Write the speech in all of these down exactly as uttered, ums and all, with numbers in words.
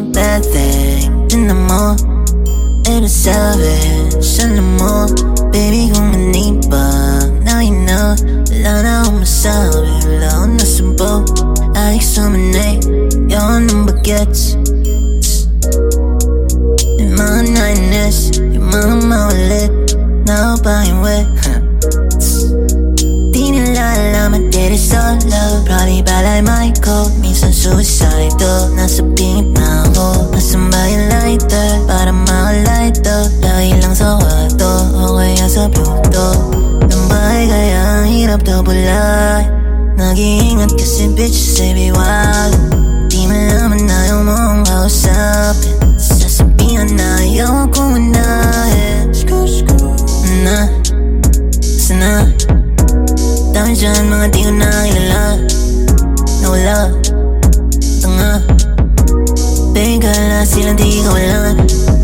a bad thing. Tignan mo, and it's savage. Alam mo, baby kung manibag na you know, wala na akong masabi, wala akong nasumbo. Adik sumanay, yawan ng bagets. Yung mga nainis, yung mga maulit, na ako pahiwit. Di nila alam at it is all love. Probably bad like Michael, minsan suicidal. Nasa pingit na ako, nasan ba yung lighter? Para makalighter, lagi lang sa kwarto o kaya sa puto ng bahay, kaya ang hirap to bulay. Nag-iingat kasi bitches say be wild. Di malaman na ayaw mo ang kausapin, sasabihan na ayaw akong unahin. Na, sana dami dyan mga di ko nakilala, nawala, tanga. Bigala silang di kawalan.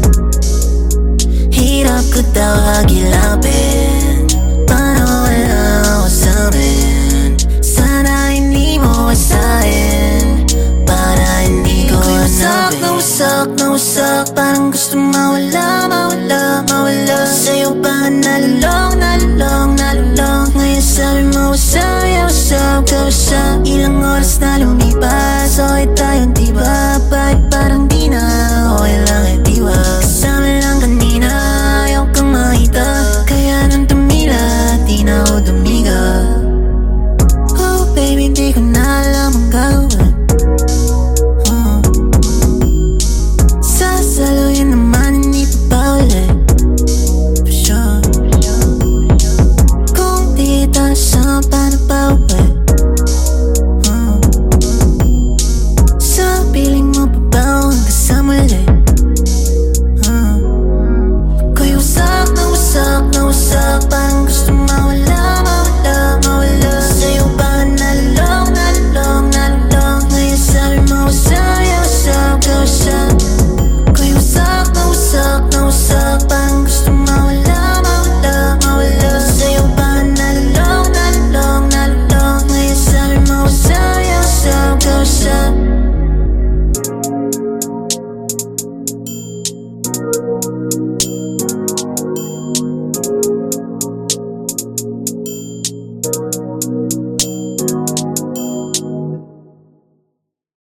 Hirap ko daw hagilapin, para wala ako sa'min. Sana hindi mo asahin, para hindi ko hanapin. Nawasak, nawasak, parang gusto mawala, mawala, mawala. Sa'yo pa nalulong, nalulong, nalulong. Ngayon sabi mo wasap, yeah, wasap, ka wasap. Ilang oras na lumipas, okay tayong diba?